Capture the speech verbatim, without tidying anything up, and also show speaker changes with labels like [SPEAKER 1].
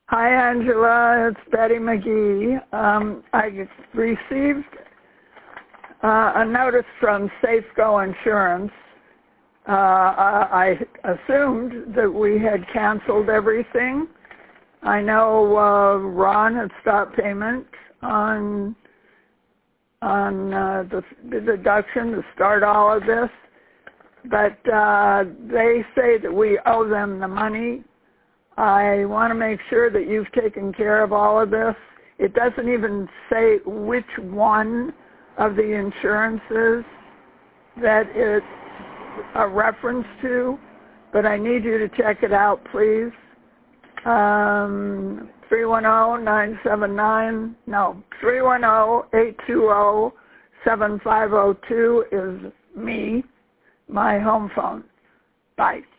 [SPEAKER 1] Hi, Angela. It's Betty McGee. Um, I received uh, a notice from Safeco Insurance. Uh, I assumed that we had canceled everything. I know uh, Ron had stopped payment on on uh, the, the deduction to start all of this, but uh, they say that we owe them the money. I want to make sure that you've taken care of all of this. It doesn't even say which one of the insurances that it's a reference to, but I need you to check it out, please. Um, three one zero, nine seven nine, no, three one zero, eight two zero, seven five zero two is me, my home phone. Bye.